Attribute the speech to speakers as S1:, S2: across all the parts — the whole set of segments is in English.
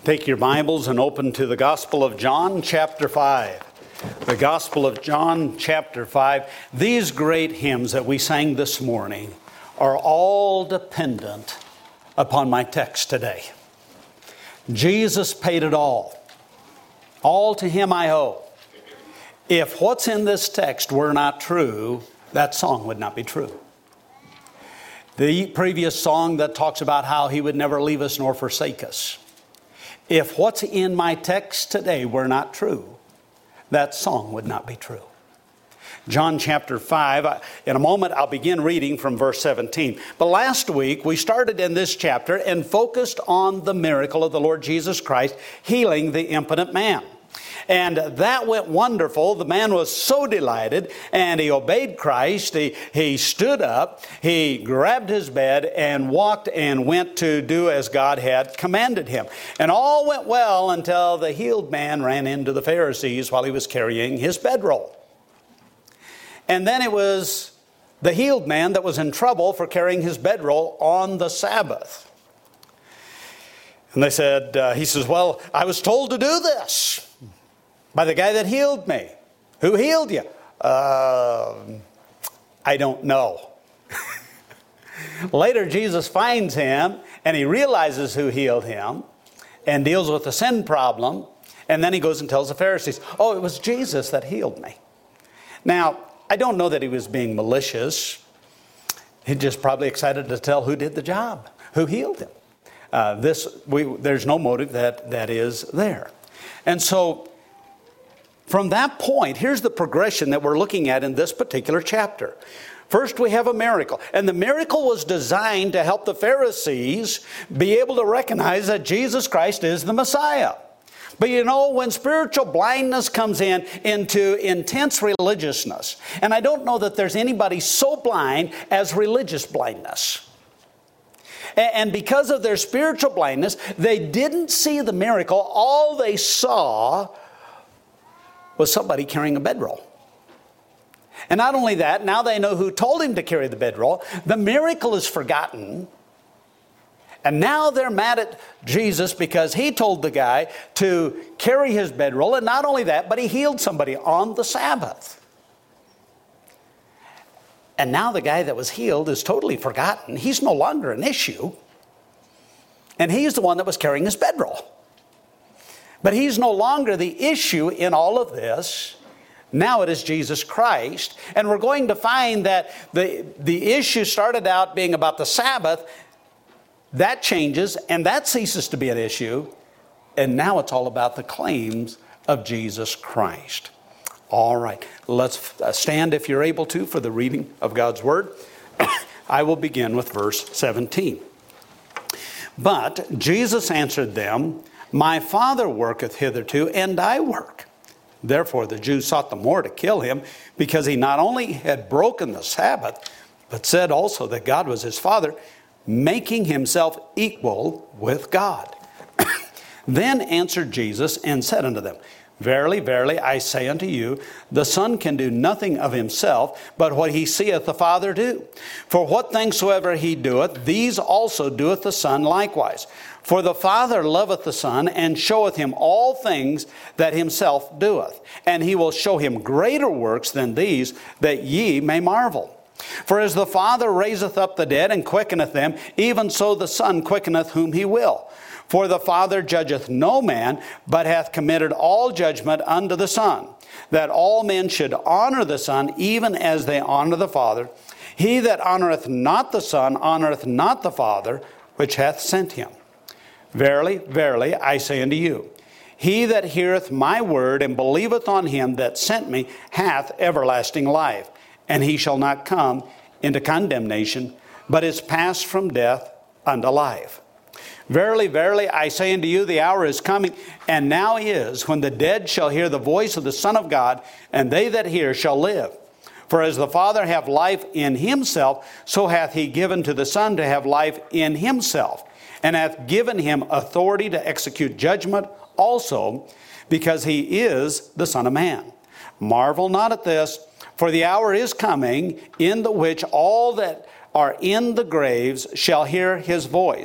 S1: Take your Bibles and open to the Gospel of John, chapter 5. The Gospel of John, chapter 5. These great hymns that we sang this morning are all dependent upon my text today. Jesus paid it all. All to Him I owe. If what's in this text were not true, that song would not be true. The previous song that talks about how He would never leave us nor forsake us. If what's in my text today were not true, that song would not be true. John chapter 5, in a moment I'll begin reading from verse 17. But last week we started in this chapter and focused on the miracle of the Lord Jesus Christ healing the impotent man. And that went wonderful. The man was so delighted and he obeyed Christ. He stood up, he grabbed his bed and walked and went to do as God had commanded him. And all went well until the healed man ran into the Pharisees while he was carrying his bedroll. And then it was the healed man that was in trouble for carrying his bedroll on the Sabbath. And they said, he says, well, I was told to do this by the guy that healed me. Who healed you? I don't know. Later, Jesus finds him and he realizes who healed him and deals with the sin problem. And then he goes and tells the Pharisees, oh, it was Jesus that healed me. Now, I don't know that he was being malicious. He's just probably excited to tell who did the job, who healed him. There's no motive that is there. And so, from that point, here's the progression that we're looking at in this particular chapter. First, we have a miracle. And the miracle was designed to help the Pharisees be able to recognize that Jesus Christ is the Messiah. But you know, when spiritual blindness comes into intense religiousness, and I don't know that there's anybody so blind as religious blindness. And because of their spiritual blindness, they didn't see the miracle. All they saw was somebody carrying a bedroll. And not only that, now they know who told him to carry the bedroll. The miracle is forgotten. And now they're mad at Jesus because he told the guy to carry his bedroll. And not only that, but he healed somebody on the Sabbath. And now the guy that was healed is totally forgotten. He's no longer an issue. And he's the one that was carrying his bedroll. But he's no longer the issue in all of this. Now it is Jesus Christ. And we're going to find that the issue started out being about the Sabbath. That changes and that ceases to be an issue. And now it's all about the claims of Jesus Christ. All right, let's stand if you're able to for the reading of God's Word. I will begin with verse 17. But Jesus answered them, my Father worketh hitherto, and I work. Therefore the Jews sought the more to kill him, because he not only had broken the Sabbath, but said also that God was his Father, making himself equal with God. Then answered Jesus and said unto them, verily, verily, I say unto you, the Son can do nothing of himself, but what he seeth the Father do. For what things soever he doeth, these also doeth the Son likewise. For the Father loveth the Son, and showeth him all things that himself doeth. And he will show him greater works than these, that ye may marvel. For as the Father raiseth up the dead, and quickeneth them, even so the Son quickeneth whom he will. For the Father judgeth no man, but hath committed all judgment unto the Son, that all men should honor the Son, even as they honor the Father. He that honoreth not the Son honoreth not the Father, which hath sent him. Verily, verily, I say unto you, he that heareth my word and believeth on him that sent me hath everlasting life, and he shall not come into condemnation, but is passed from death unto life. Verily, verily, I say unto you, the hour is coming, and now is, when the dead shall hear the voice of the Son of God, and they that hear shall live. For as the Father hath life in himself, so hath he given to the Son to have life in himself, and hath given him authority to execute judgment also, because he is the Son of Man. Marvel not at this, for the hour is coming, in the which all that are in the graves shall hear his voice,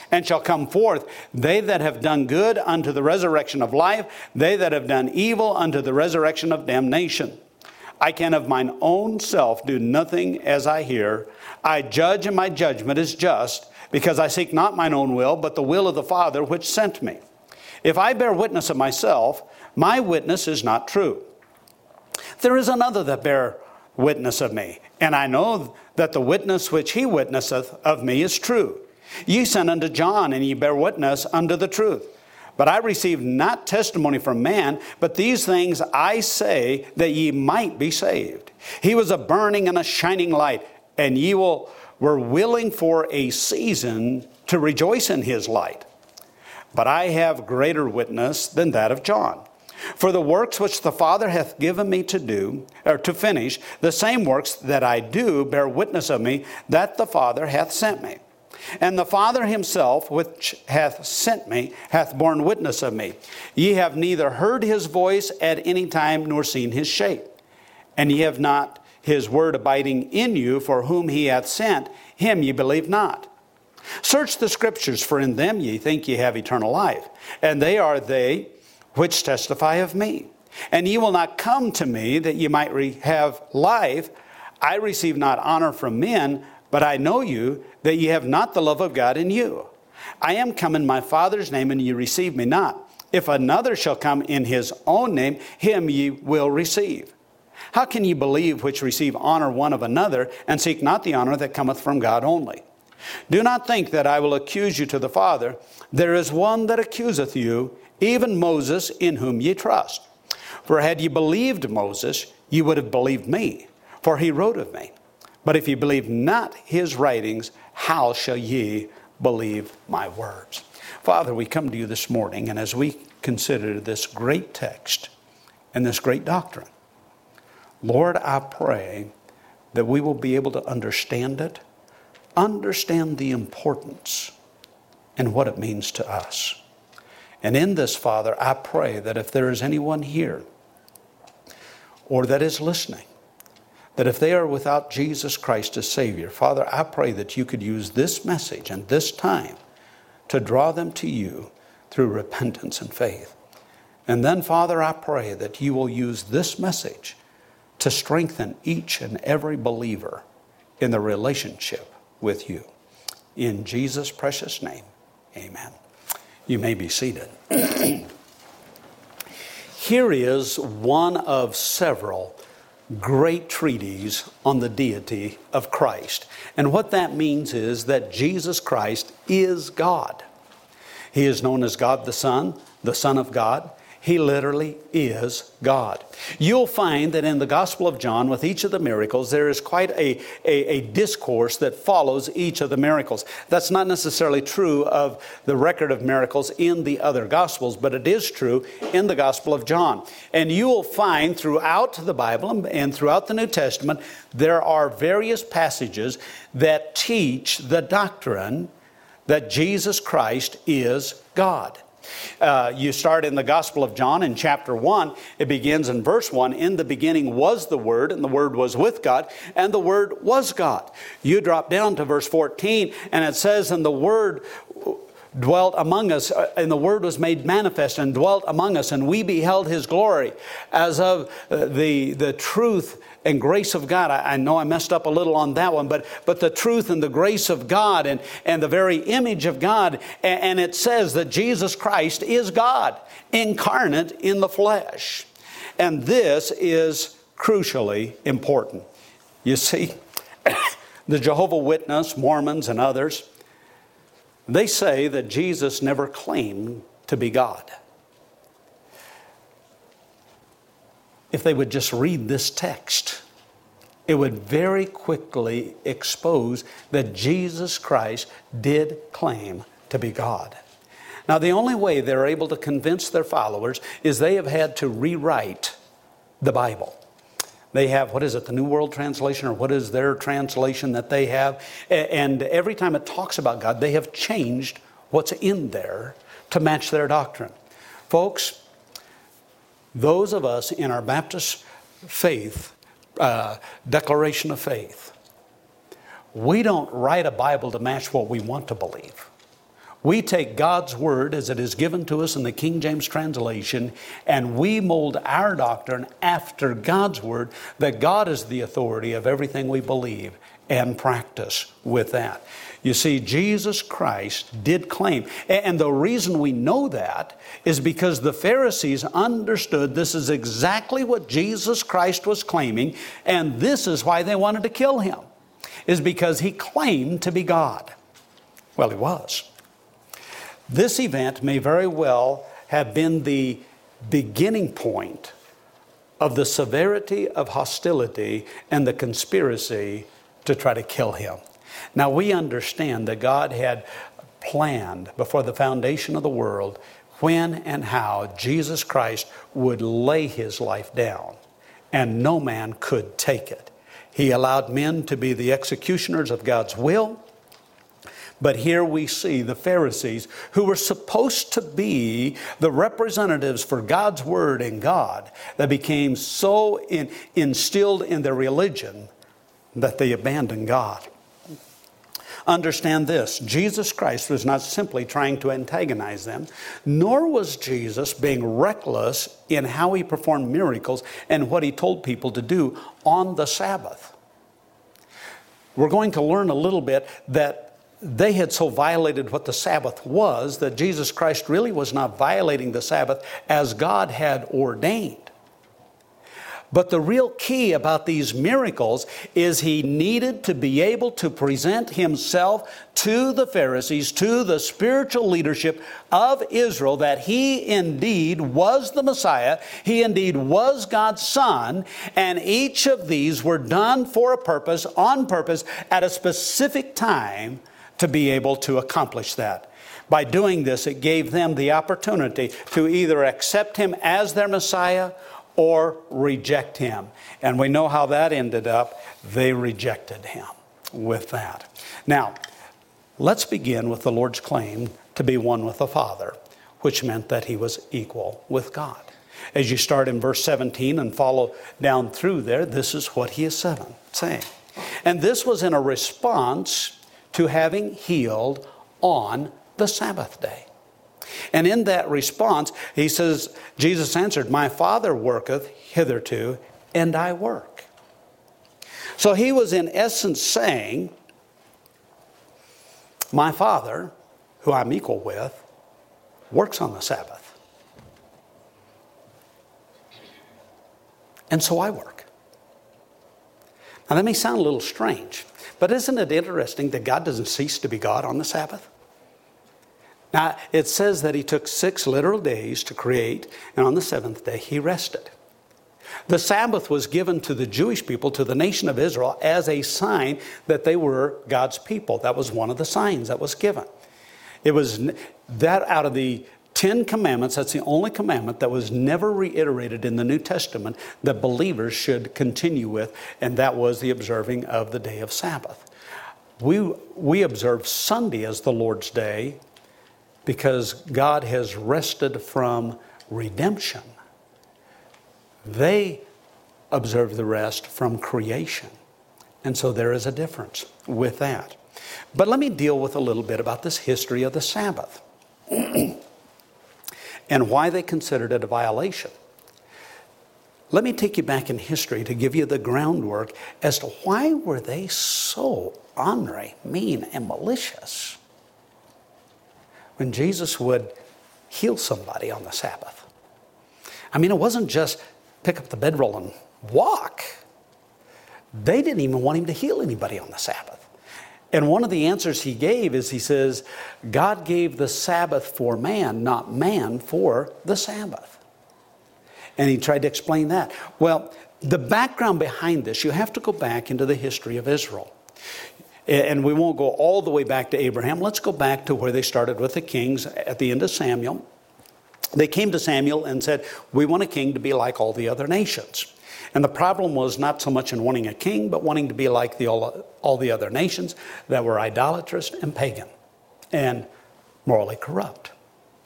S1: and shall come forth, they that have done good unto the resurrection of life, they that have done evil unto the resurrection of damnation. I can of mine own self do nothing as I hear. I judge, and my judgment is just, because I seek not mine own will, but the will of the Father which sent me. If I bear witness of myself, my witness is not true. There is another that bear witness of me, and I know that the witness which he witnesseth of me is true. Ye sent unto John, and ye bear witness unto the truth. But I received not testimony from man, but these things I say, that ye might be saved. He was a burning and a shining light, and ye were willing for a season to rejoice in his light. But I have greater witness than that of John. For the works which the Father hath given me to do, or to finish, the same works that I do bear witness of me, that the Father hath sent me. And the Father himself, which hath sent me, hath borne witness of me. Ye have neither heard his voice at any time, nor seen his shape. And ye have not his word abiding in you, for whom he hath sent, him ye believe not. Search the Scriptures, for in them ye think ye have eternal life. And they are they which testify of me. And ye will not come to me, that ye might have life. I receive not honor from men, but I know you, that ye have not the love of God in you. I am come in my Father's name, and ye receive me not. If another shall come in his own name, him ye will receive. How can ye believe which receive honor one of another, and seek not the honor that cometh from God only? Do not think that I will accuse you to the Father. There is one that accuseth you, even Moses, in whom ye trust. For had ye believed Moses, ye would have believed me, for he wrote of me. But if ye believe not his writings, how shall ye believe my words? Father, we come to you this morning, and as we consider this great text and this great doctrine, Lord, I pray that we will be able to understand it, understand the importance and what it means to us. And in this, Father, I pray that if there is anyone here or that is listening, that if they are without Jesus Christ as Savior, Father, I pray that you could use this message and this time to draw them to you through repentance and faith. And then, Father, I pray that you will use this message to strengthen each and every believer in the relationship with you. In Jesus' precious name, amen. You may be seated. Here is one of several great treatises on the deity of Christ. And what that means is that Jesus Christ is God. He is known as God the Son of God. He literally is God. You'll find that in the Gospel of John, with each of the miracles, there is quite a discourse that follows each of the miracles. That's not necessarily true of the record of miracles in the other Gospels, but it is true in the Gospel of John. And you will find throughout the Bible and throughout the New Testament, there are various passages that teach the doctrine that Jesus Christ is God. You start in the Gospel of John in chapter 1. It begins in verse 1. In the beginning was the Word, and the Word was with God, and the Word was God. You drop down to verse 14, and it says, and the Word dwelt among us, and the Word was made manifest and dwelt among us, and we beheld His glory as of the truth and grace of God. I know I messed up a little on that one, but the truth and the grace of God and the very image of God. And it says that Jesus Christ is God, incarnate in the flesh. And this is crucially important. You see, the Jehovah's Witnesses, Mormons, and others, they say that Jesus never claimed to be God. If they would just read this text, it would very quickly expose that Jesus Christ did claim to be God. Now, the only way they're able to convince their followers is they have had to rewrite the Bible. They have, the New World Translation, or what is their translation that they have? And every time it talks about God, they have changed what's in there to match their doctrine. Folks, those of us in our Baptist faith, declaration of faith, we don't write a Bible to match what we want to believe. We take God's Word as it is given to us in the King James translation, and we mold our doctrine after God's Word, that God is the authority of everything we believe and practice with that. You see, Jesus Christ did claim, and the reason we know that is because the Pharisees understood this is exactly what Jesus Christ was claiming, and this is why they wanted to kill him, is because he claimed to be God. Well, he was. This event may very well have been the beginning point of the severity of hostility and the conspiracy to try to kill him. Now, we understand that God had planned before the foundation of the world when and how Jesus Christ would lay his life down, and no man could take it. He allowed men to be the executioners of God's will. But here we see the Pharisees, who were supposed to be the representatives for God's Word and God, that became so instilled in their religion that they abandoned God. Understand this, Jesus Christ was not simply trying to antagonize them, nor was Jesus being reckless in how he performed miracles and what he told people to do on the Sabbath. We're going to learn a little bit that they had so violated what the Sabbath was that Jesus Christ really was not violating the Sabbath as God had ordained. But the real key about these miracles is he needed to be able to present himself to the Pharisees, to the spiritual leadership of Israel, that he indeed was the Messiah, he indeed was God's Son, and each of these were done for a purpose, on purpose, at a specific time to be able to accomplish that. By doing this, it gave them the opportunity to either accept him as their Messiah or reject him. And we know how that ended up. They rejected him with that. Now, let's begin with the Lord's claim to be one with the Father, which meant that he was equal with God. As you start in verse 17 and follow down through there, this is what he is saying. And this was in a response to having healed on the Sabbath day. And in that response, he says, Jesus answered, "My Father worketh hitherto, and I work." So he was in essence saying, my Father, who I'm equal with, works on the Sabbath. And so I work. Now that may sound a little strange, but isn't it interesting that God doesn't cease to be God on the Sabbath? Now, it says that he took 6 literal days to create, and on the 7th day he rested. The Sabbath was given to the Jewish people, to the nation of Israel, as a sign that they were God's people. That was one of the signs that was given. It was that out of the 10 commandments, that's the only commandment that was never reiterated in the New Testament that believers should continue with, and that was the observing of the day of Sabbath. We observe Sunday as the Lord's day because God has rested from redemption. They observe the rest from creation. And so there is a difference with that. But let me deal with a little bit about this history of the Sabbath and why they considered it a violation. Let me take you back in history to give you the groundwork as to why were they so ornery, mean, and malicious when Jesus would heal somebody on the Sabbath. I mean, it wasn't just pick up the bedroll and walk. They didn't even want him to heal anybody on the Sabbath. And one of the answers he gave is he says, God gave the Sabbath for man, not man for the Sabbath. And he tried to explain that. Well, the background behind this, you have to go back into the history of Israel. And we won't go all the way back to Abraham. Let's go back to where they started with the kings at the end of Samuel. They came to Samuel and said, we want a king to be like all the other nations. And the problem was not so much in wanting a king, but wanting to be like all the other nations that were idolatrous and pagan and morally corrupt.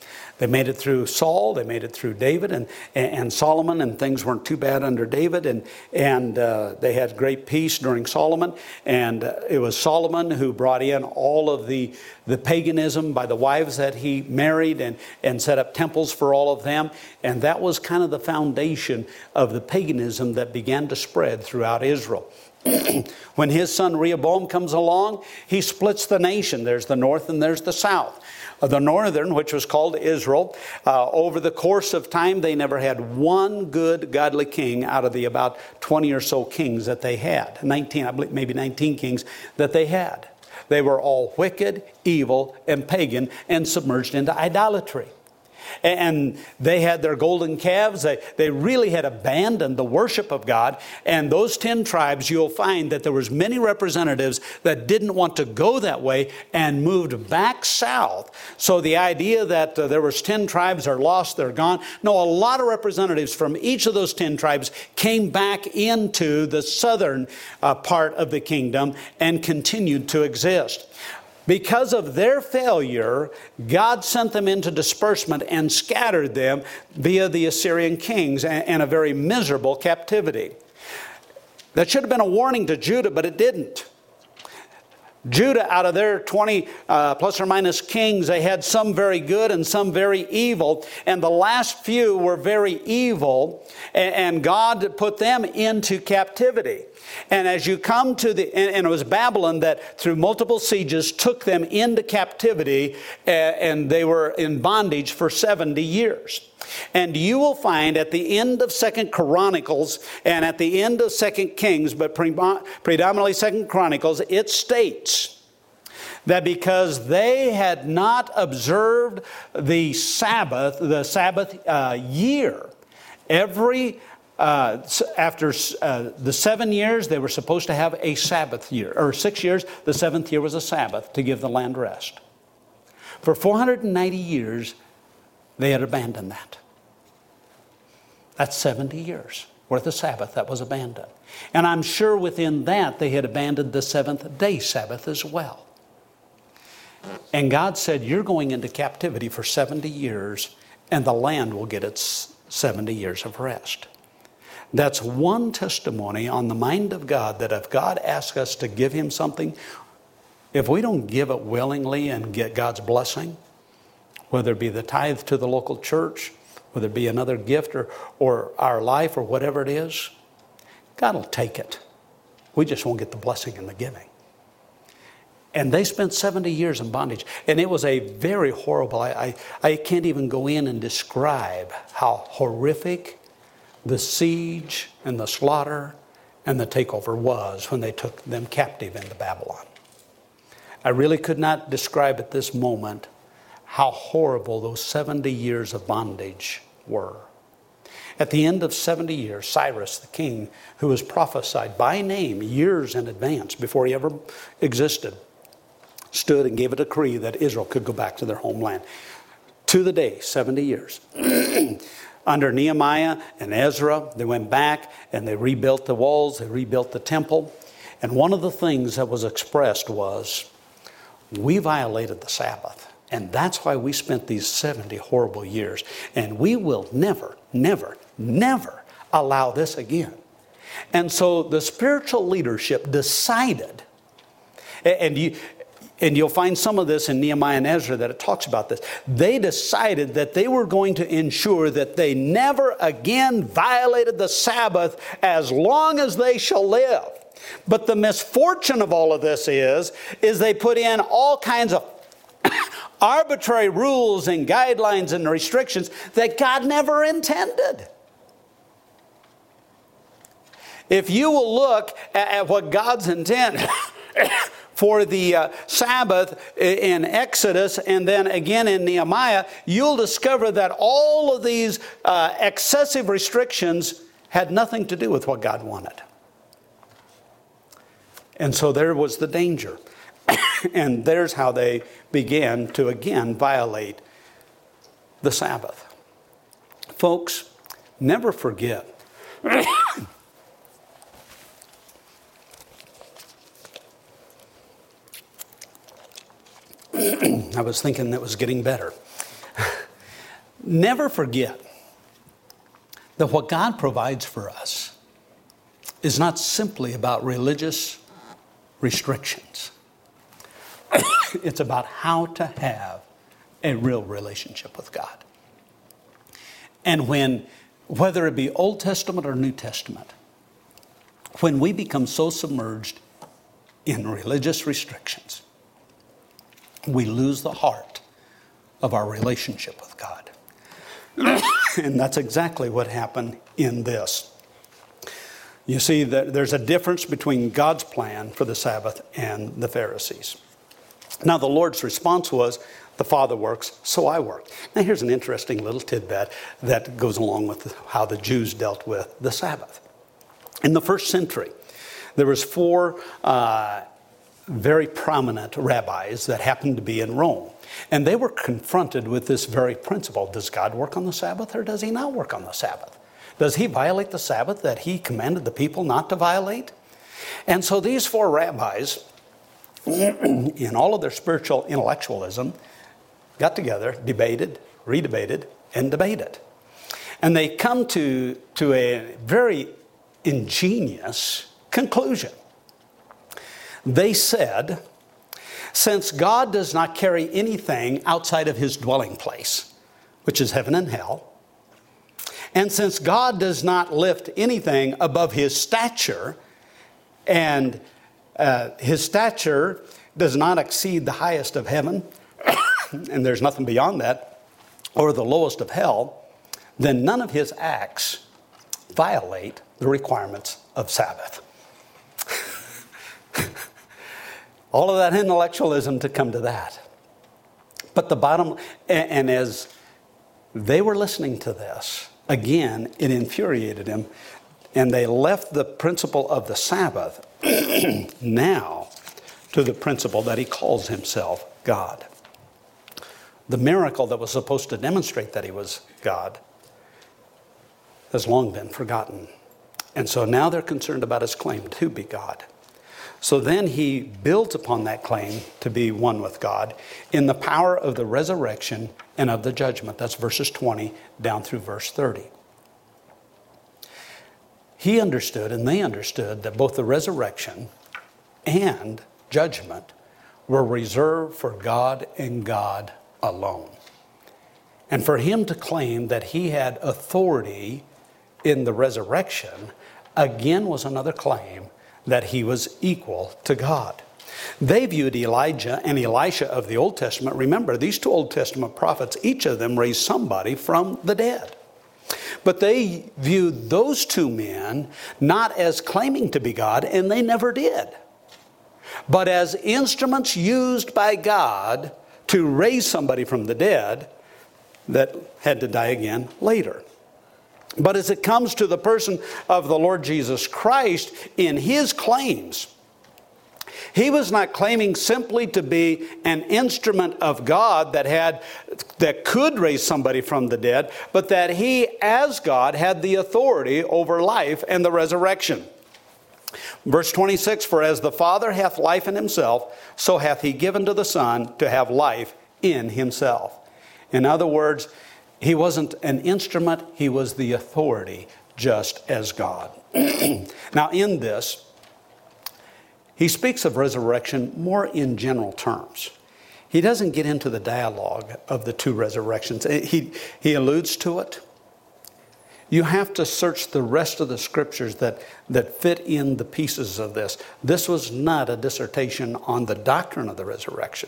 S1: They made it through Saul, they made it through David and Solomon, and things weren't too bad under David, and they had great peace during Solomon. And it was Solomon who brought in all of the paganism by the wives that he married and set up temples for all of them. And that was kind of the foundation of the paganism that began to spread throughout Israel. When his son Rehoboam comes along, he splits the nation. There's the north and there's the south. The northern, which was called Israel, over the course of time, they never had one good, godly king out of the about 20 or so kings that they had. 19, I believe, maybe 19 kings that they had. They were all wicked, evil, and pagan, and submerged into idolatry. And they had their golden calves. They really had abandoned the worship of God. And those 10 tribes, you'll find that there was many representatives that didn't want to go that way and moved back south. So the idea that there was 10 tribes are lost, they're gone. No, a lot of representatives from each of those 10 tribes came back into the southern part of the kingdom and continued to exist. Because of their failure, God sent them into disbursement and scattered them via the Assyrian kings and a very miserable captivity. That should have been a warning to Judah, but it didn't. Judah, out of their 20 plus or minus kings, they had some very good and some very evil. And the last few were very evil. And God put them into captivity. And as you come to and it was Babylon that through multiple sieges took them into captivity. And they were in bondage for 70 years. And you will find at the end of 2 Chronicles and at the end of 2 Kings, but predominantly 2 Chronicles, it states that because they had not observed the Sabbath year, after the 7 years, they were supposed to have a Sabbath year, or 6 years, the 7th year was a Sabbath to give the land rest. For 490 years, they had abandoned that. That's 70 years worth of Sabbath that was abandoned. And I'm sure within that they had abandoned the 7th day Sabbath as well. And God said, you're going into captivity for 70 years and the land will get its 70 years of rest. That's one testimony on the mind of God, that if God asks us to give Him something, if we don't give it willingly and get God's blessing, whether it be the tithe to the local church, whether it be another gift or our life or whatever it is, God will take it. We just won't get the blessing in the giving. And they spent 70 years in bondage. And it was a very horrible, I can't even go in and describe how horrific the siege and the slaughter and the takeover was when they took them captive into Babylon. I really could not describe at this moment how horrible those 70 years of bondage were. At the end of 70 years, Cyrus, the king, who was prophesied by name years in advance before he ever existed, stood and gave a decree that Israel could go back to their homeland. To the day, 70 years. Under Nehemiah and Ezra, they went back and they rebuilt the walls, they rebuilt the temple. And one of the things that was expressed was, we violated the Sabbath. And that's why we spent these 70 horrible years. And we will never, never, never allow this again. And so the spiritual leadership decided, and you'll find some of this in Nehemiah and Ezra that it talks about this. They decided that they were going to ensure that they never again violated the Sabbath as long as they shall live. But the misfortune of all of this is they put in all kinds of arbitrary rules and guidelines and restrictions that God never intended. If you will look at what God's intent for the Sabbath in Exodus and then again in Nehemiah, you'll discover that all of these excessive restrictions had nothing to do with what God wanted. And so there was the danger. And there's how they began to again violate the Sabbath. Folks, never forget. I was thinking that was getting better. Never forget that what God provides for us is not simply about religious restrictions. It's about how to have a real relationship with God. And whether it be Old Testament or New Testament, when we become so submerged in religious restrictions, we lose the heart of our relationship with God. And that's exactly what happened in this. You see, there's a difference between God's plan for the Sabbath and the Pharisees. Now, the Lord's response was, the Father works, so I work. Now, here's an interesting little tidbit that goes along with how the Jews dealt with the Sabbath. In the first century, there was 4 very prominent rabbis that happened to be in Rome. And they were confronted with this very principle. Does God work on the Sabbath, or does he not work on the Sabbath? Does he violate the Sabbath that he commanded the people not to violate? And so these 4 rabbis, in all of their spiritual intellectualism, got together, debated, redebated, and debated. And they come to a very ingenious conclusion. They said, since God does not carry anything outside of his dwelling place, which is heaven and hell, and since God does not lift anything above his stature, and his stature does not exceed the highest of heaven, and there's nothing beyond that, or the lowest of hell, then none of his acts violate the requirements of Sabbath. All of that intellectualism to come to that. But the bottom, and as they were listening to this, again, it infuriated him, and they left the principle of the Sabbath now to the principle that he calls himself God. The miracle that was supposed to demonstrate that he was God has long been forgotten. And so now they're concerned about his claim to be God. So then he builds upon that claim to be one with God in the power of the resurrection and of the judgment. That's verses 20 down through verse 30. He understood and they understood that both the resurrection and judgment were reserved for God and God alone. And for him to claim that he had authority in the resurrection, again, was another claim that he was equal to God. They viewed Elijah and Elisha of the Old Testament. Remember, these 2 Old Testament prophets, each of them raised somebody from the dead. But they viewed those 2 men not as claiming to be God, and they never did, but as instruments used by God to raise somebody from the dead that had to die again later. But as it comes to the person of the Lord Jesus Christ in his claims, he was not claiming simply to be an instrument of God that could raise somebody from the dead, but that he, as God, had the authority over life and the resurrection. Verse 26, for as the Father hath life in himself, so hath he given to the Son to have life in himself. In other words, he wasn't an instrument, he was the authority, just as God. Now in this, he speaks of resurrection more in general terms. He doesn't get into the dialogue of the 2 resurrections. He alludes to it. You have to search the rest of the scriptures that fit in the pieces of this. This was not a dissertation on the doctrine of the resurrection.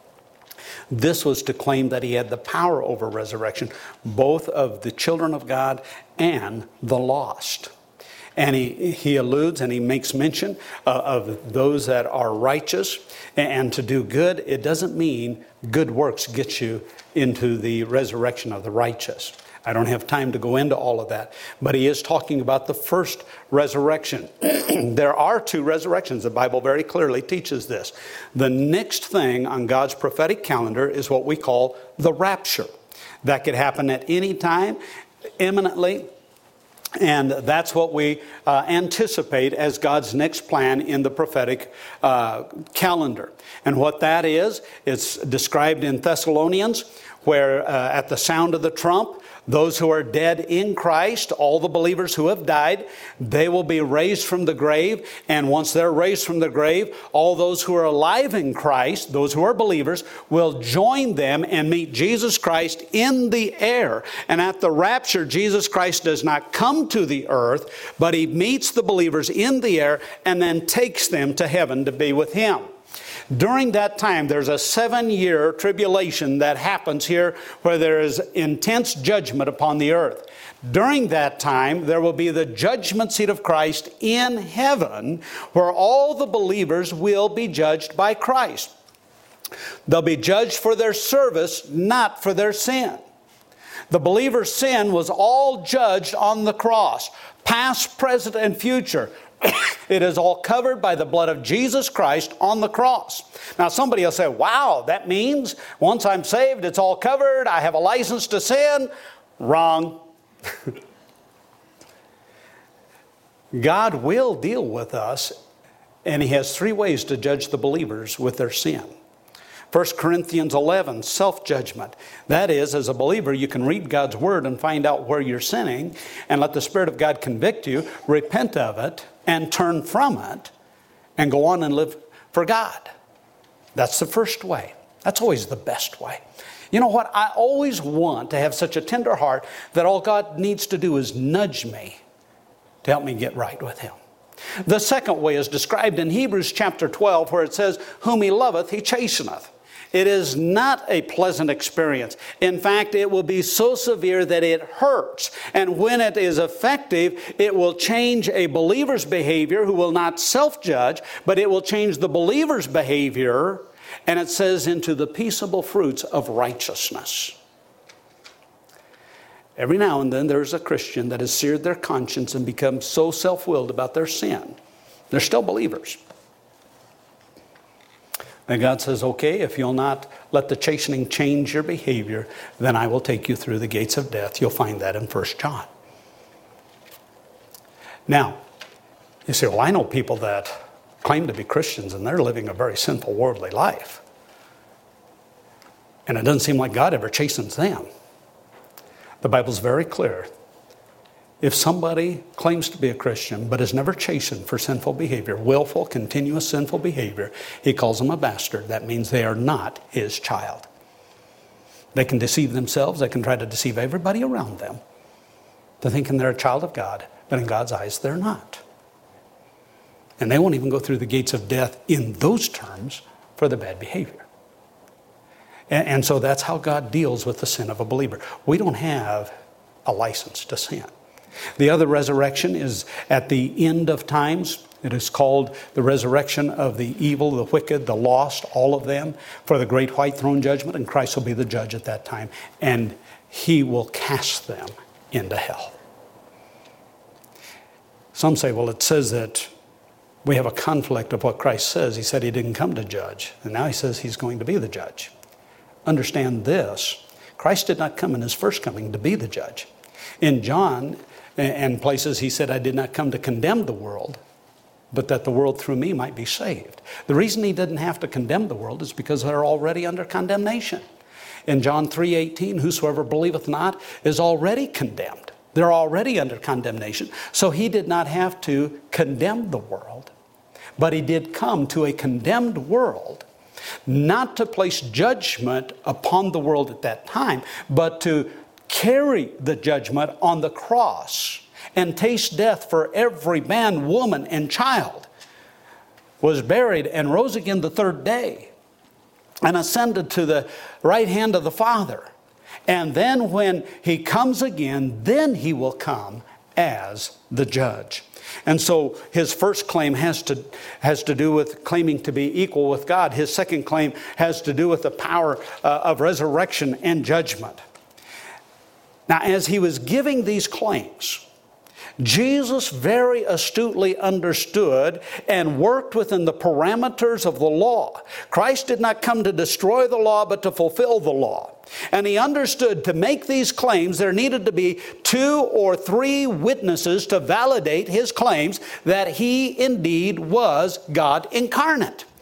S1: This was to claim that he had the power over resurrection, both of the children of God and the lost. And he alludes and he makes mention of those that are righteous and to do good. It doesn't mean good works get you into the resurrection of the righteous. I don't have time to go into all of that. But he is talking about the first resurrection. There are 2 resurrections. The Bible very clearly teaches this. The next thing on God's prophetic calendar is what we call the rapture. That could happen at any time, imminently. And that's what we anticipate as God's next plan in the prophetic calendar. And what that is, it's described in Thessalonians, where at the sound of the trump, those who are dead in Christ, all the believers who have died, they will be raised from the grave. And once they're raised from the grave, all those who are alive in Christ, those who are believers, will join them and meet Jesus Christ in the air. And at the rapture, Jesus Christ does not come to the earth, but he meets the believers in the air and then takes them to heaven to be with him. During that time, there's a 7-year tribulation that happens here where there is intense judgment upon the earth. During that time, there will be the judgment seat of Christ in heaven, where all the believers will be judged by Christ. They'll be judged for their service, not for their sin. The believer's sin was all judged on the cross, past, present, and future. It is all covered by the blood of Jesus Christ on the cross. Now somebody will say, wow, that means once I'm saved, it's all covered. I have a license to sin. Wrong. God will deal with us, and he has 3 ways to judge the believers with their sin. 1 Corinthians 11, self-judgment. That is, as a believer, you can read God's word and find out where you're sinning and let the Spirit of God convict you, repent of it, and turn from it, and go on and live for God. That's the first way. That's always the best way. You know what? I always want to have such a tender heart that all God needs to do is nudge me to help me get right with him. The second way is described in Hebrews chapter 12, where it says, whom he loveth, he chasteneth. It is not a pleasant experience. In fact, it will be so severe that it hurts. And when it is effective, it will change a believer's behavior who will not self-judge, but it will change the believer's behavior, and it says, into the peaceable fruits of righteousness. Every now and then there's a Christian that has seared their conscience and become so self-willed about their sin. They're still believers. And God says, okay, if you'll not let the chastening change your behavior, then I will take you through the gates of death. You'll find that in 1 John. Now, you say, well, I know people that claim to be Christians and they're living a very sinful, worldly life. And it doesn't seem like God ever chastens them. The Bible's very clear. If somebody claims to be a Christian but is never chastened for sinful behavior, willful, continuous sinful behavior, he calls them a bastard. That means they are not his child. They can deceive themselves. They can try to deceive everybody around them to thinking they're a child of God, but in God's eyes, they're not. And they won't even go through the gates of death in those terms for the bad behavior. And so that's how God deals with the sin of a believer. We don't have a license to sin. The other resurrection is at the end of times. It is called the resurrection of the evil, the wicked, the lost, all of them, for the great white throne judgment, and Christ will be the judge at that time, and he will cast them into hell. Some say, well, it says that we have a conflict of what Christ says. He said he didn't come to judge, and now he says he's going to be the judge. Understand this, Christ did not come in his first coming to be the judge. In John and places he said, I did not come to condemn the world, but that the world through me might be saved. The reason he didn't have to condemn the world is because they're already under condemnation. In John 3:18, whosoever believeth not is already condemned. They're already under condemnation. So he did not have to condemn the world, but he did come to a condemned world, not to place judgment upon the world at that time, but to carry the judgment on the cross and taste death for every man, woman, and child, was buried and rose again the third day and ascended to the right hand of the Father. And then when he comes again, then he will come as the judge. And so his first claim has to do with claiming to be equal with God. His second claim has to do with the power of resurrection and judgment. Now, as he was giving these claims, Jesus very astutely understood and worked within the parameters of the law. Christ did not come to destroy the law, but to fulfill the law. And he understood to make these claims, there needed to be 2 or 3 witnesses to validate his claims that he indeed was God incarnate.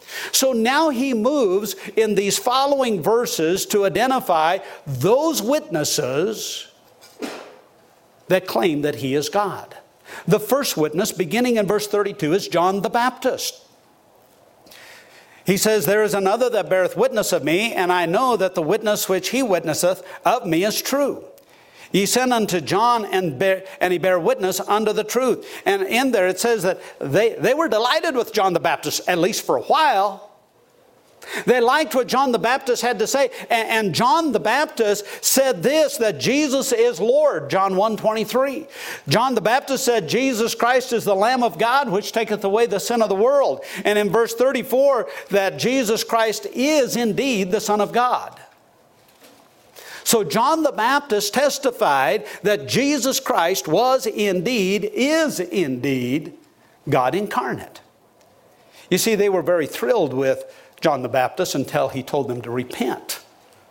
S1: So now he moves in these following verses to identify those witnesses that claim that he is God. The first witness, beginning in verse 32, is John the Baptist. He says, "There is another that beareth witness of me, and I know that the witness which he witnesseth of me is true. Ye sent unto John, and he bare witness unto the truth." And in there it says that they were delighted with John the Baptist, at least for a while. They liked what John the Baptist had to say. And John the Baptist said this, that Jesus is Lord, John 1:23. John the Baptist said, "Jesus Christ is the Lamb of God, which taketh away the sin of the world." And in verse 34, that Jesus Christ is indeed the Son of God. So John the Baptist testified that Jesus Christ is indeed God incarnate. You see, they were very thrilled with John the Baptist until he told them to repent.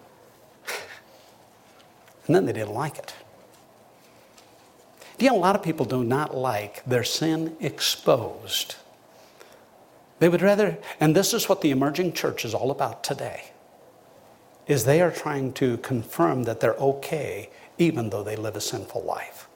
S1: And then they didn't like it. You know, a lot of people do not like their sin exposed. They would rather, and this is what the emerging church is all about today, is they are trying to confirm that they're okay even though they live a sinful life.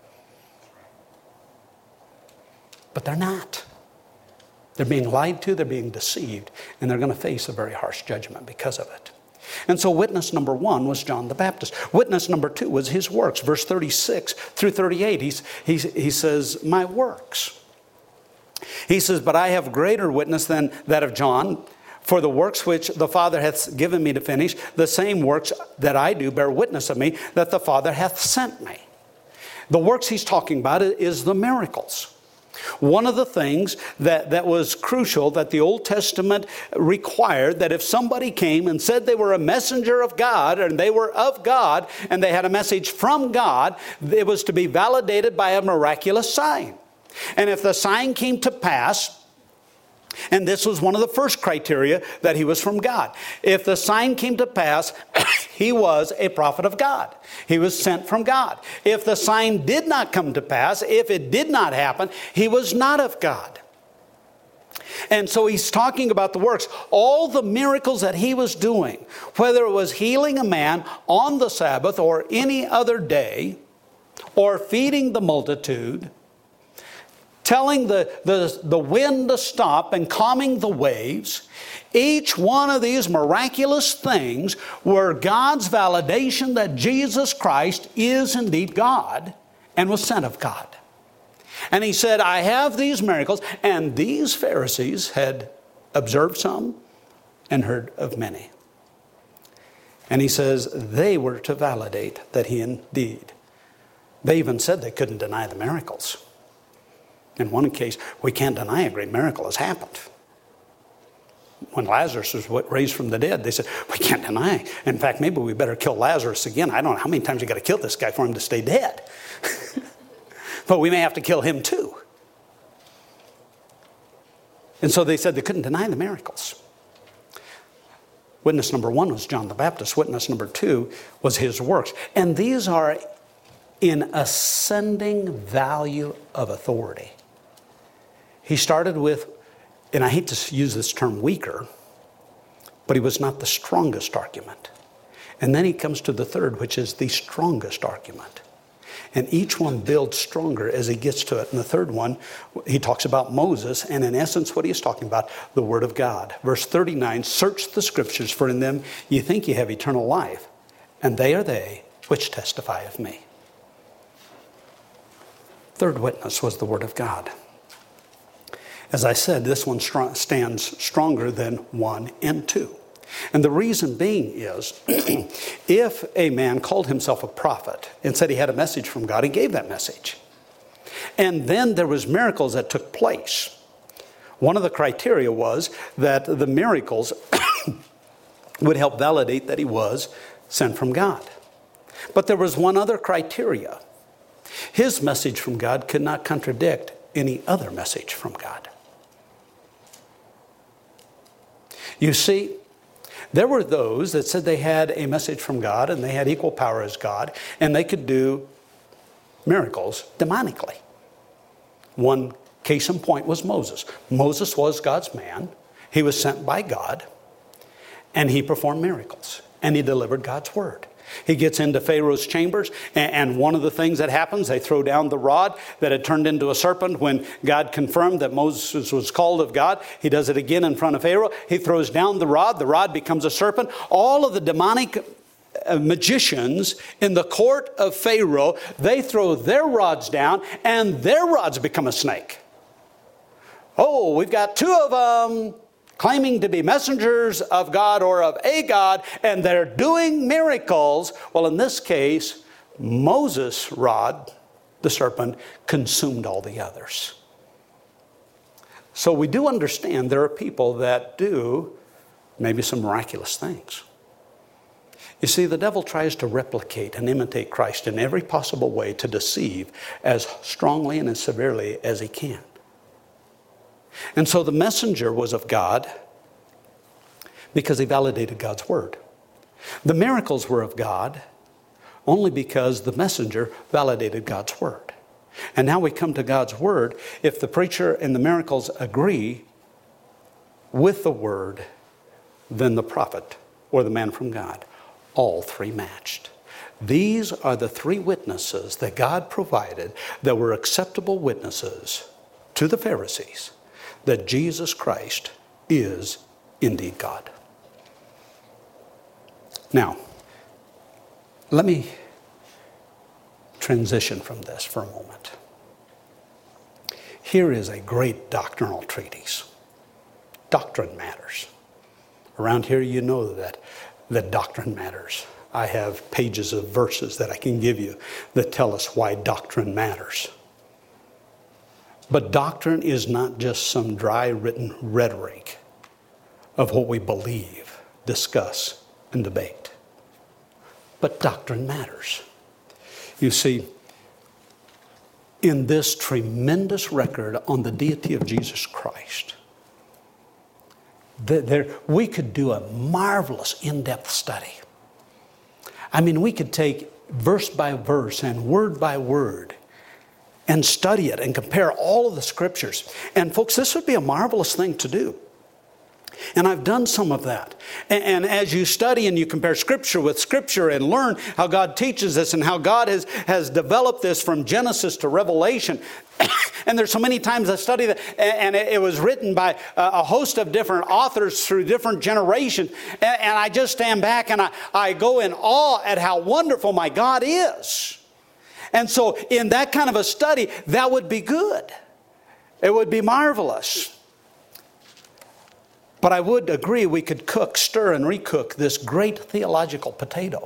S1: But they're not. They're being lied to, they're being deceived, and they're going to face a very harsh judgment because of it. And so witness number one was John the Baptist. Witness number two was his works. Verse 36 through 38, he says, "My works." He says, "But I have greater witness than that of John, for the works which the Father hath given me to finish, the same works that I do bear witness of me, that the Father hath sent me." The works he's talking about is the miracles. One of the things that was crucial that the Old Testament required, that if somebody came and said they were a messenger of God, and they were of God, and they had a message from God, it was to be validated by a miraculous sign. And if the sign came to pass, and this was one of the first criteria that he was from God. If the sign came to pass, he was a prophet of God. He was sent from God. If the sign did not come to pass, if it did not happen, he was not of God. And so he's talking about the works, all the miracles that he was doing, whether it was healing a man on the Sabbath or any other day, or feeding the multitude, telling the wind to stop and calming the waves. Each one of these miraculous things were God's validation that Jesus Christ is indeed God and was sent of God. And he said, "I have these miracles," and these Pharisees had observed some and heard of many. And he says they were to validate that he indeed. They even said they couldn't deny the miracles. In one case, we can't deny a great miracle has happened. When Lazarus was raised from the dead, they said, we can't deny. In fact, maybe we better kill Lazarus again. I don't know how many times you got to kill this guy for him to stay dead. But we may have to kill him too. And so they said they couldn't deny the miracles. Witness number one was John the Baptist. Witness number two was his works. And these are in ascending value of authority. He started with, and I hate to use this term weaker, but he was not the strongest argument. And then he comes to the third, which is the strongest argument. And each one builds stronger as he gets to it. And the third one, he talks about Moses, and in essence what he is talking about, the Word of God. Verse 39, "Search the Scriptures, for in them ye think ye have eternal life, and they are they which testify of me." Third witness was the Word of God. As I said, this one stands stronger than 1 and 2. And the reason being is, if a man called himself a prophet and said he had a message from God, he gave that message. And then there was miracles that took place. One of the criteria was that the miracles would help validate that he was sent from God. But there was one other criteria. His message from God could not contradict any other message from God. You see, there were those that said they had a message from God and they had equal power as God and they could do miracles demonically. One case in point was Moses. Moses was God's man. He was sent by God, and he performed miracles, and he delivered God's word. He gets into Pharaoh's chambers, and one of the things that happens, they throw down the rod that had turned into a serpent when God confirmed that Moses was called of God. He does it again in front of Pharaoh. He throws down the rod becomes a serpent. All of the demonic magicians in the court of Pharaoh, they throw their rods down, and their rods become a snake. Oh, we've got two of them claiming to be messengers of God or of a God, and they're doing miracles. Well, in this case, Moses' rod, the serpent, consumed all the others. So we do understand there are people that do maybe some miraculous things. You see, the devil tries to replicate and imitate Christ in every possible way to deceive as strongly and as severely as he can. And so the messenger was of God because he validated God's word. The miracles were of God only because the messenger validated God's word. And now we come to God's word. If the preacher and the miracles agree with the word, then the prophet or the man from God, all three matched. These are the three witnesses that God provided that were acceptable witnesses to the Pharisees that Jesus Christ is indeed God. Now, let me transition from this for a moment. Here is a great doctrinal treatise. Doctrine matters. Around here you know that doctrine matters. I have pages of verses that I can give you that tell us why doctrine matters. But doctrine is not just some dry written rhetoric of what we believe, discuss, and debate. But doctrine matters. You see, in this tremendous record on the deity of Jesus Christ, we could do a marvelous in-depth study. I mean, we could take verse by verse and word by word and study it and compare all of the scriptures. And folks, this would be a marvelous thing to do. And I've done some of that. And as you study and you compare scripture with scripture and learn how God teaches this and how God has developed this from Genesis to Revelation. And there's so many times I study that, and it was written by a host of different authors through different generations. And I just stand back and I go in awe at how wonderful my God is. And so in that kind of a study, that would be good. It would be marvelous. But I would agree we could cook, stir, and recook this great theological potato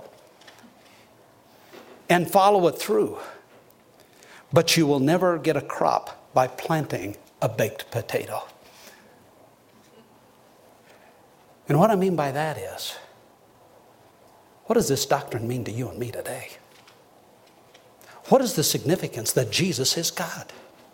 S1: and follow it through. But you will never get a crop by planting a baked potato. And what I mean by that is, what does this doctrine mean to you and me today? What is the significance that Jesus is God?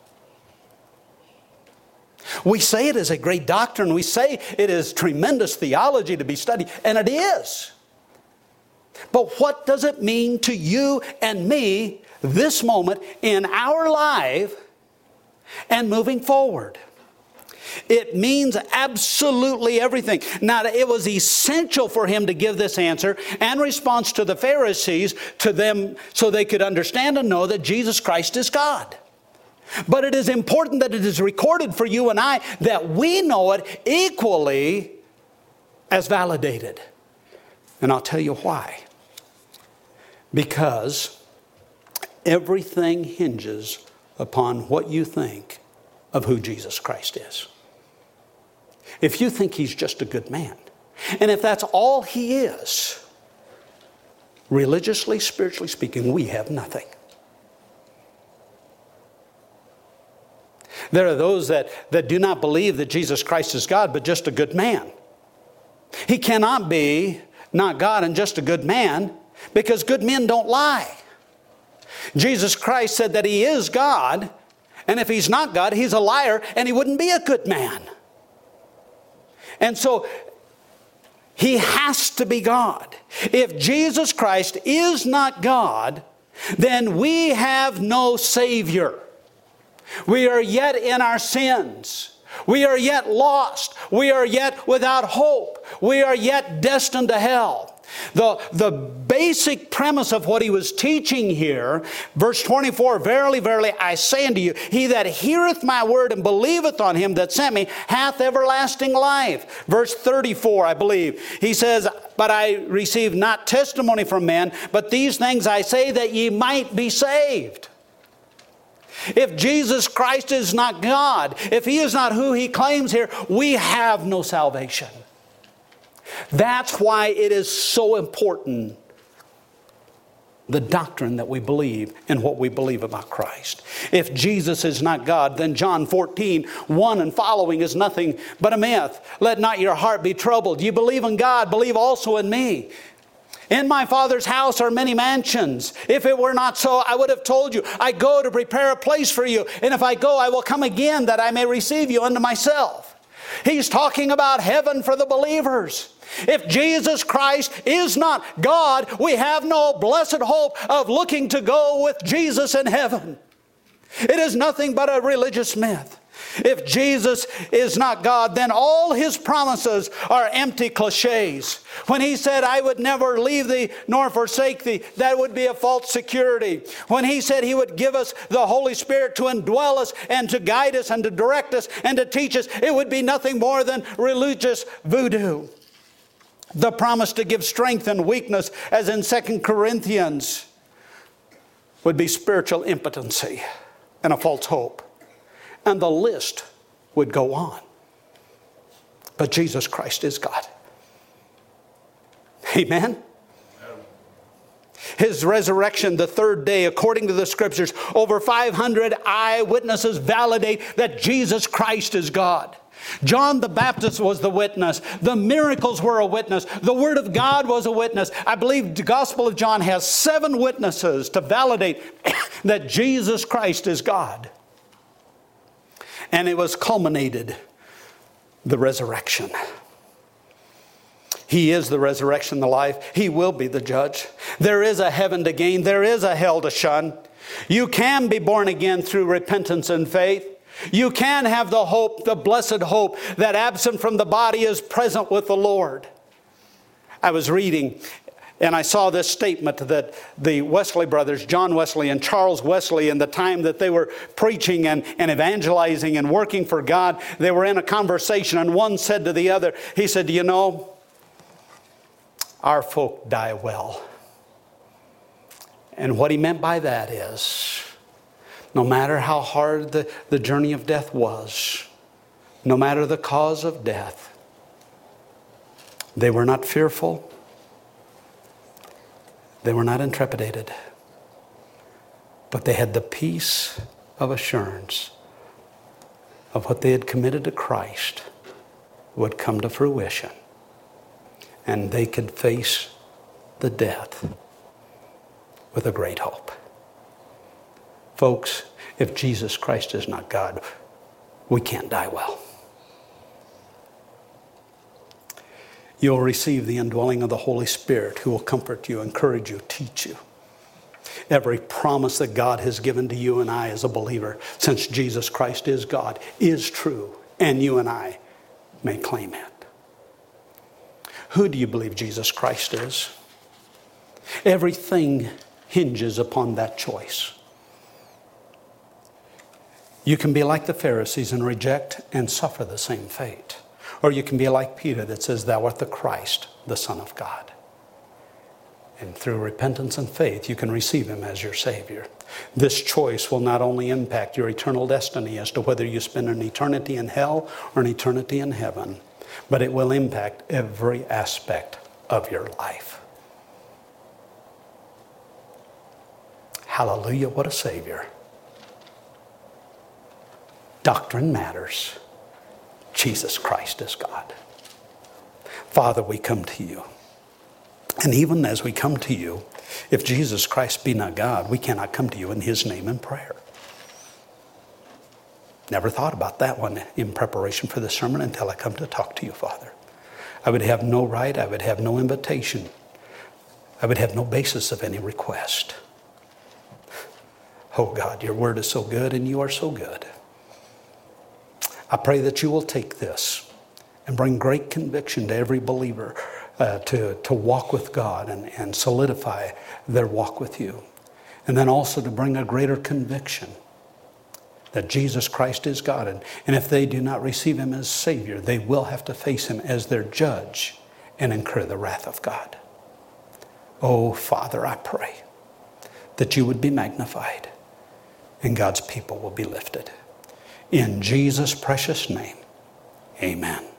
S1: We say it is a great doctrine. We say it is tremendous theology to be studied, and it is. But what does it mean to you and me this moment in our life and moving forward? It means absolutely everything. Now, it was essential for him to give this answer and response to the Pharisees, to them, so they could understand and know that Jesus Christ is God. But it is important that it is recorded for you and I that we know it equally as validated. And I'll tell you why. Because everything hinges upon what you think of who Jesus Christ is. If you think he's just a good man, and if that's all he is, religiously, spiritually speaking, we have nothing. There are those that do not believe that Jesus Christ is God, but just a good man. He cannot be not God and just a good man, because good men don't lie. Jesus Christ said that he is God, and if he's not God, he's a liar, and he wouldn't be a good man. And so he has to be God. If Jesus Christ is not God, then we have no Savior. We are yet in our sins. We are yet lost. We are yet without hope. We are yet destined to hell. The basic premise of what he was teaching here, verse 24, verily, verily, I say unto you, he that heareth my word and believeth on him that sent me hath everlasting life. Verse 34, I believe, he says, but I receive not testimony from men, but these things I say that ye might be saved. If Jesus Christ is not God, if he is not who he claims here, we have no salvation. That's why it is so important, the doctrine that we believe and what we believe about Christ. If Jesus is not God, then John 14:1 and following is nothing but a myth. Let not your heart be troubled. You believe in God, believe also in me. In my Father's house are many mansions. If it were not so, I would have told you. I go to prepare a place for you. And if I go, I will come again that I may receive you unto myself. He's talking about heaven for the believers. If Jesus Christ is not God, we have no blessed hope of looking to go with Jesus in heaven. It is nothing but a religious myth. If Jesus is not God, then all his promises are empty cliches. When he said, I would never leave thee nor forsake thee, that would be a false security. When he said he would give us the Holy Spirit to indwell us and to guide us and to direct us and to teach us, it would be nothing more than religious voodoo. The promise to give strength and weakness, as in 2 Corinthians, would be spiritual impotency and a false hope. And the list would go on. But Jesus Christ is God. Amen? His resurrection the third day, according to the Scriptures, over 500 eyewitnesses validate that Jesus Christ is God. John the Baptist was the witness. The miracles were a witness. The Word of God was a witness. I believe the Gospel of John has 7 witnesses to validate that Jesus Christ is God. And it was culminated, the resurrection. He is the resurrection, the life. He will be the judge. There is a heaven to gain. There is a hell to shun. You can be born again through repentance and faith. You can have the hope, the blessed hope, that absent from the body is present with the Lord. I was reading and I saw this statement that the Wesley brothers, John Wesley and Charles Wesley, in the time that they were preaching and evangelizing and working for God, they were in a conversation and one said to the other, he said, you know, our folk die well. And what he meant by that is, no matter how hard the journey of death was, no matter the cause of death, they were not fearful. They were not intrepidated. But they had the peace of assurance of what they had committed to Christ would come to fruition. And they could face the death with a great hope. Folks, if Jesus Christ is not God, we can't die well. You'll receive the indwelling of the Holy Spirit, who will comfort you, encourage you, teach you. Every promise that God has given to you and I as a believer, since Jesus Christ is God, is true, and you and I may claim it. Who do you believe Jesus Christ is? Everything hinges upon that choice. You can be like the Pharisees and reject and suffer the same fate. Or you can be like Peter that says, thou art the Christ, the Son of God. And through repentance and faith, you can receive him as your Savior. This choice will not only impact your eternal destiny as to whether you spend an eternity in hell or an eternity in heaven, but it will impact every aspect of your life. Hallelujah, what a Savior. Doctrine matters. Jesus Christ is God. Father, we come to you. And even as we come to you, if Jesus Christ be not God, we cannot come to you in his name in prayer. Never thought about that one in preparation for the sermon until I come to talk to you, Father. I would have no right, I would have no invitation. I would have no basis of any request. Oh God, your word is so good and you are so good. I pray that you will take this and bring great conviction to every believer to walk with God and solidify their walk with you. And then also to bring a greater conviction that Jesus Christ is God. And if they do not receive him as Savior, they will have to face him as their judge and incur the wrath of God. Oh, Father, I pray that you would be magnified and God's people will be lifted. In Jesus' precious name, amen.